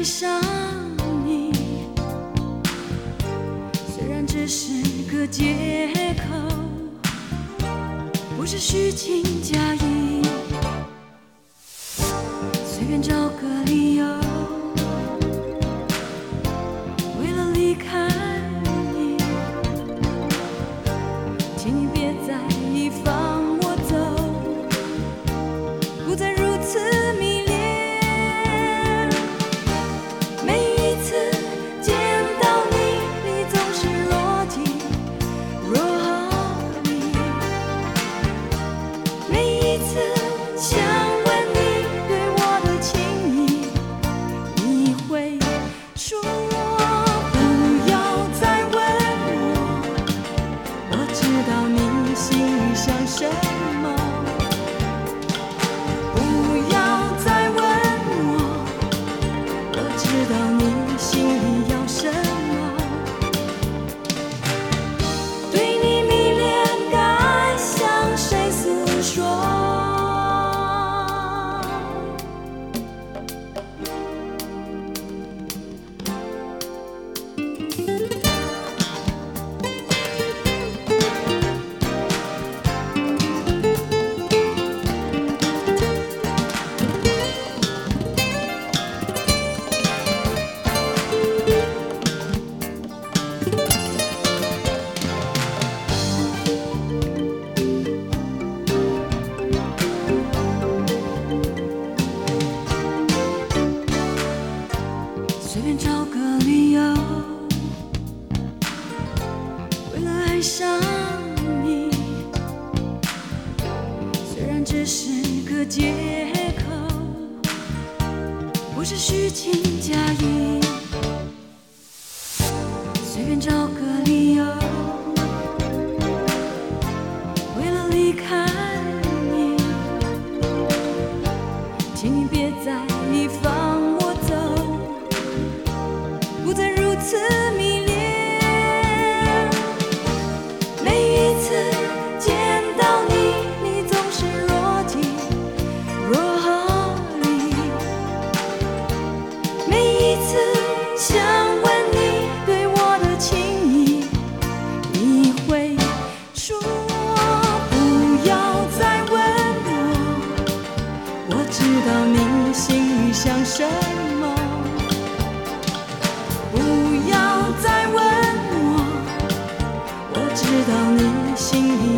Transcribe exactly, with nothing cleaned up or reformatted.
上你，虽然只是个借口，不是虚情假意，随便找个理由，为了离开你，请你别再放我走，不再如此迷恋。随便找个理由，为了爱上你，虽然只是个借口，不是虚情假意，随便找个理由，为了离开你，请你别再放我走，不再如此迷恋。每一次见到你，你总是若即若离。每一次想问你对我的情意，你会说不要再问我，我知道你心里想什么。不要再问我，我知道你心里